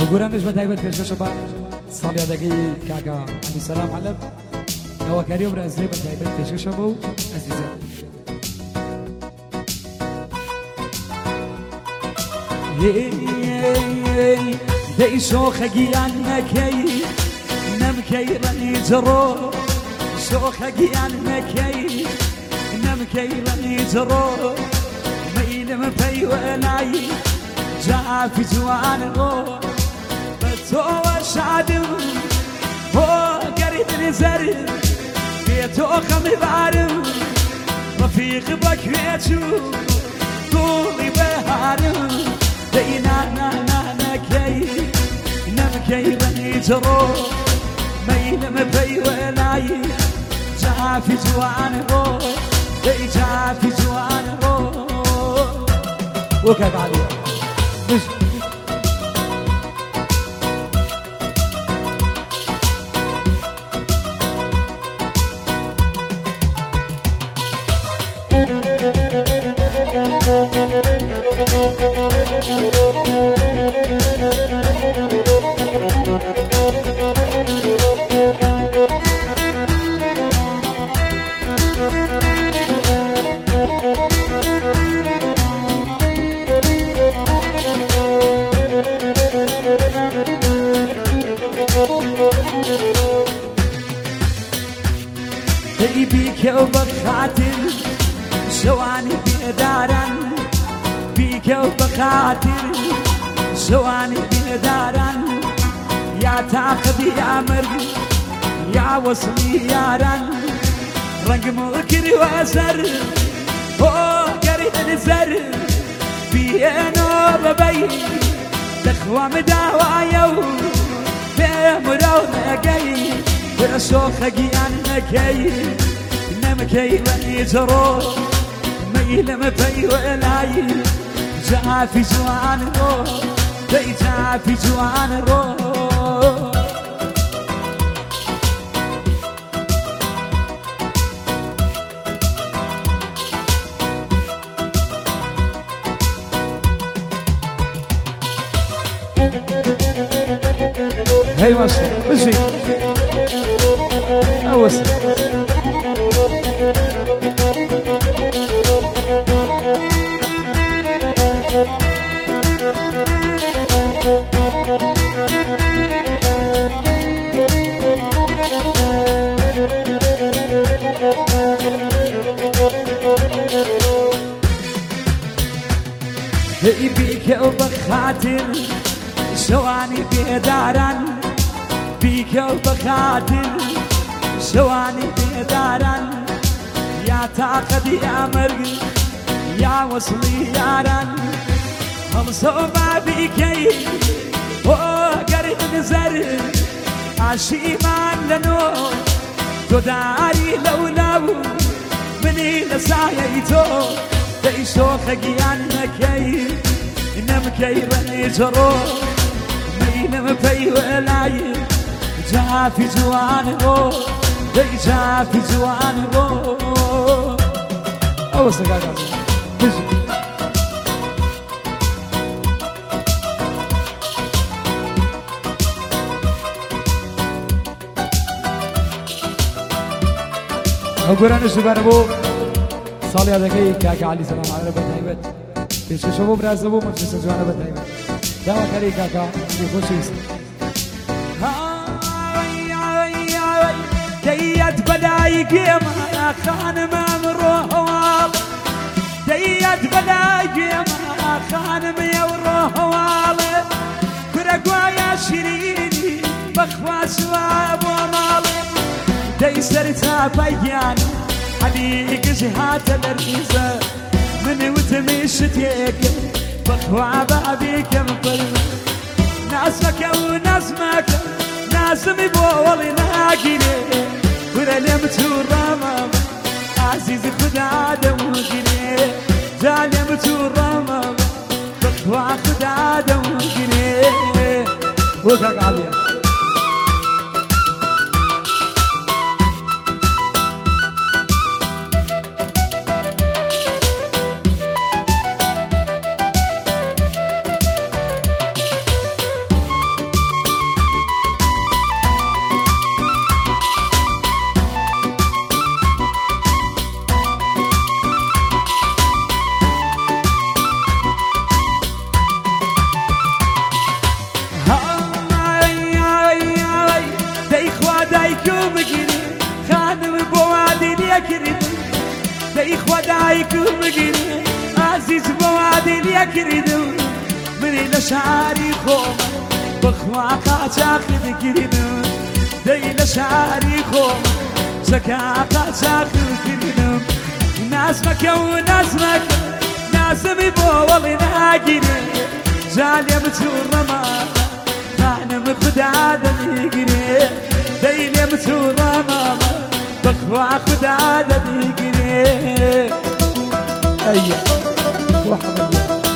وقرانش بتايبت في شباب صالي دقيق كاكا علي سلام علم هو كريم رازي بتايبت في شباب عزيزة دي شوخي عنكي نمكي راني جرو شوخي عنكي نمكي راني جرو ميل مبي ولاي جاء في جوان غور بتو شادم هو قريب نزر بيتو خم بارم رفيق بكيتو طولي بهارم دينا نكي نمكي راني جرو ميل مبي ولاي جاء في جوان غور جاء في جوان غور وكيف عليك بيك وبخاطر شواني بيدارا بيك وبخاطر شواني بيدارا يا تعقدي يا مرقي يا وصلي يارا رقم وكري واسر هو قريب نزر بينو ببي تخوى مداوايو بمرو نقي برسوخي عنكي نمكي راني جرو ميل مبي ولاي جاء في جوان رو جاء في جوان رو هاي ماشي مشي أوس بيك وبخاطر شواني بيدارا بيك وبخاطر شواني بيدارا يا تعقدي يا مرقي يا وصلي يارا خلصوا بيكي وقريب نزر عشيمان لنو تداري لولو مني لسايتو ديشو خقيان مكي نمكي راني جرو مين مبي ولاي جاء في جوان رو جاء في جوان رو أوسط قاعد أقولنا شباب أبو صالي هذا كي كاكا علي سلام على بتايبت في شباب براس أبو مش سجوانا بتايبت دعوة كري كاكا يخشيس ديت بدايك يا ما خان ما مروه ديت بدايك يا ما خان ما يوروه والله فرقوا يا شيريني بخواس وابو مالي دي سرتها بيان عليك جهات الرئيسة من وتمشتيك بخوا بابيك مقلب ناسك وناسمك ناسم بولي ناقيني ورلمت الرمم عزيز خدا دمقيني جالمت الرمم بخوا خدا دمقيني وكاك عليا خانم بوادي ليكرد داي خدايك مقرد عزيز بوادي ليكرد مني لشعري خوم بخواقا تاخذ كرد داي لشعري خوم زكاقا تاخذ كرد ناسمك وناسمك ناسمي بوالي ناقرد جالي بتورما خانم خدا دنيقرد دايلي بتورما بخوا خدا دنيقرد أيه وحمد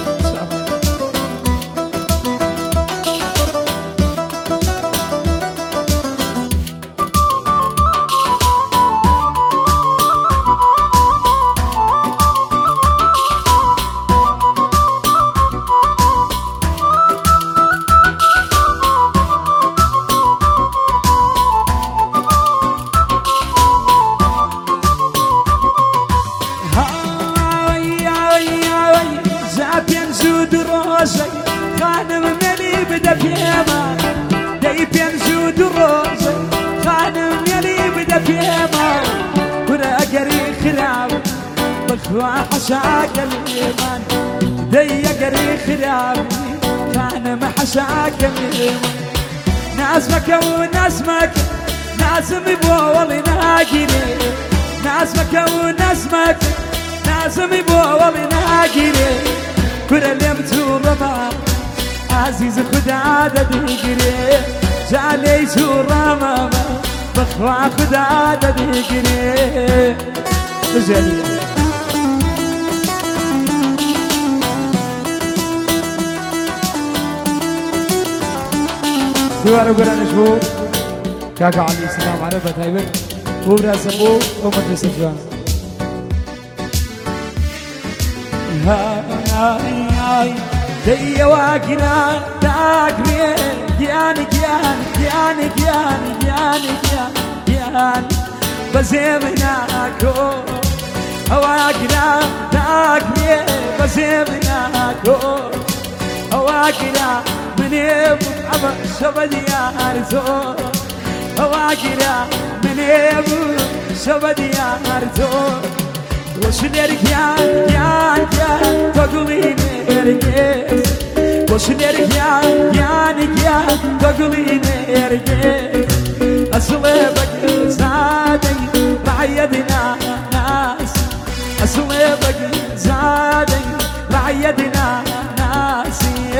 خانم ملي بدا بيما داي بينزود الروزي خانم ملي بدا بيما كنا قري خراب بخوا حشاك الإيمان داي قري خراب خانم حشاك الإيمان ناسمك وناسمك ناسمي بوالي ناقري ناسمك وناسمك ناسمي بوالي ناقري كنا لمتو رما عزيز خدا دديقري جالي سورما بخوا خدا دديقري رجالي دوار وقران شو كاكا علي السلام على بتايبر وبراسمو ومجلس الجوان هاي دي واقنا تاكري جياني جياني جياني جياني جياني جياني بزمناكو واقنا تاكري بزمناكو واقنا من يبو عبا شبدي يارزو واقنا من يبو شبدي يارزو وشنيرك يان يان يان تقولين ارجيس وشنيرك يان يانك يان تقولين ارجيس أصلبك زادي رعيدنا ناس أصلبك زادي رعيدنا ناس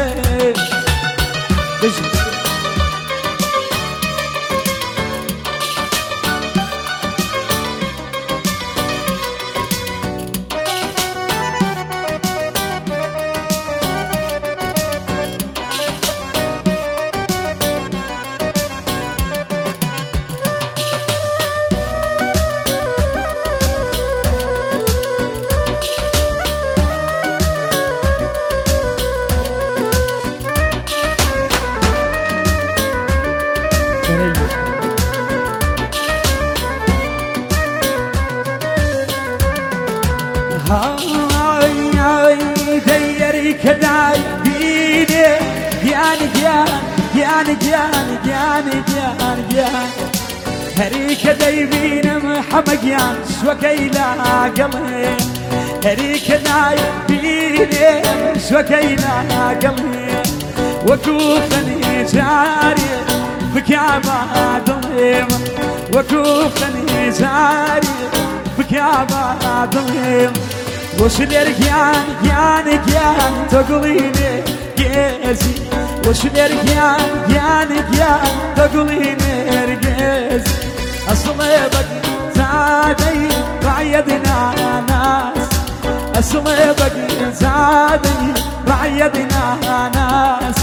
هاي ديري كداي بيدي جياني جياني جياني جياني جياني جياني هريك دايبين محمقيان شوكيلا قلبي هريك داي بيدي شوكيلا قلبي وكوفني جاري بكعبة ضليم وكوفني جاري بكعبة ضليم وشنيرك يان يانك يان تقوليني جيزي وشنيرك يان يانك يان تقوليني رجيزي أصلبك زادي رعيدنا ناس أصلبك زادي رعيدنا ناس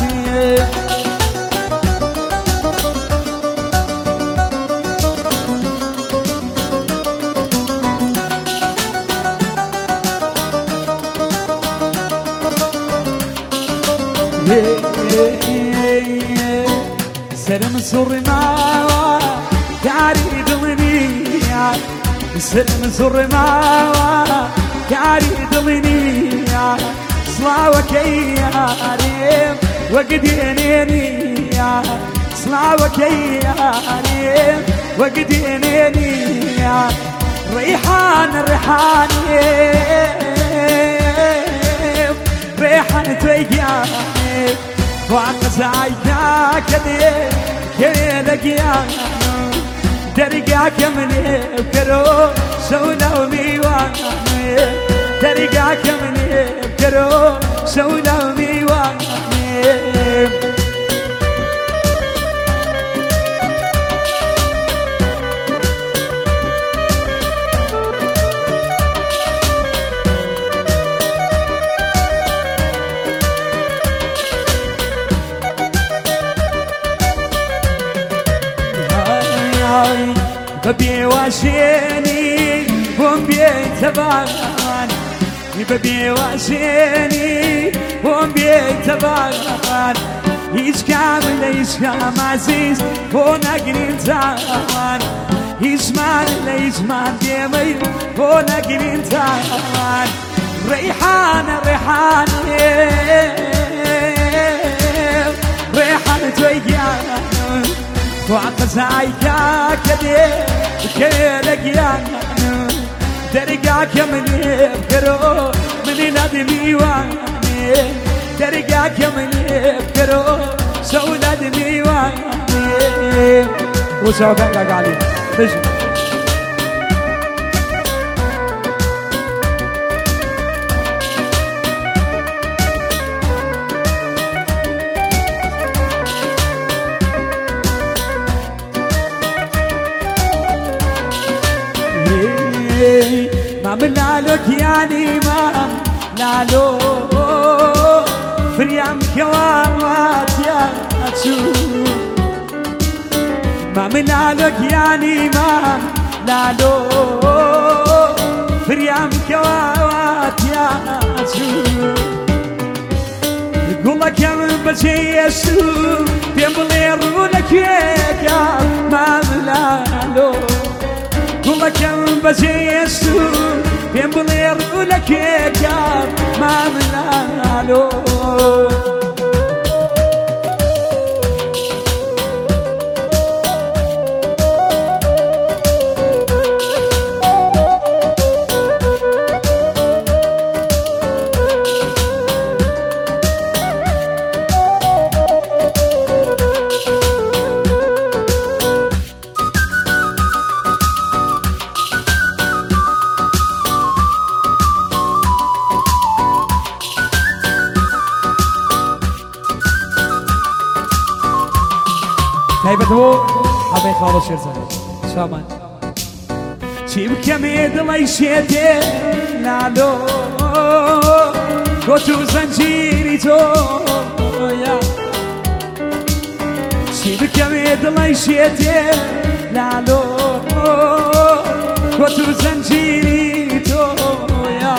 سلم سر ما كاري دلني سلم سر ما كاري دلني صلاوك يا ريم وقديني صلاوك يا ريم وقديني ريحان ريحاني ريحان تيجاني وعقز عينا كذي لقياني درقا كمني بكرو سونا وميواني درقا كمني بكرو سونا وميواني ببي واشيني هم بيتبان ببي واشيني هم بيتبان هيش كامل هيش كام عزيز هونا قرين تاوان هيش مان ليش مان ديمي هونا قرين تاوان ريحان ريحان ريحان تويقان وعقز عيكا كذي لقيان درقا كمني بكرو مني نادمي واني درقا كمني بكرو سو نادمي واني وسو بقى قاعدين ما من لالوك يعني ما لالو فريام كوامات يا أتشوف ما من لالوك يعني ما لالو فريام كوامات يا أتشوف يقول لك يا من بجي يشوف ينبلير لك يا ما من لالو والله كم بجي السوق ينبلير لك يا ما منالو هيبتو حبي خالص شرزان شامان شيب كميد الله يشيتي نالو كوتو زنجيري تو يا شيب كميد الله يشيتي نالو كوتو زنجيري تو يا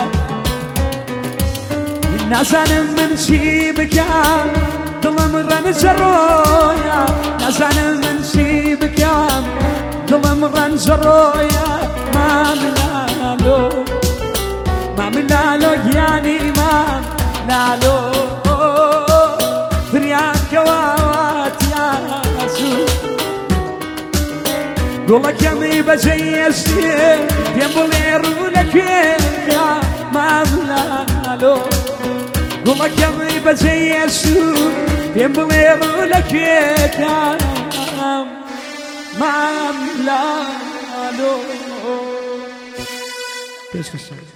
الناس انا من شيبك ظلم رن جرويا نزعنا من شيبك يا ظلم رن جرويا ما ملالو يعني ما ملالو فريان كوات يا سو قولك يا مي بجي الشيء ينبلير لك يا ما ملالو قولك يا مي بجي الشيء ينبلير لك يا ما ملالو.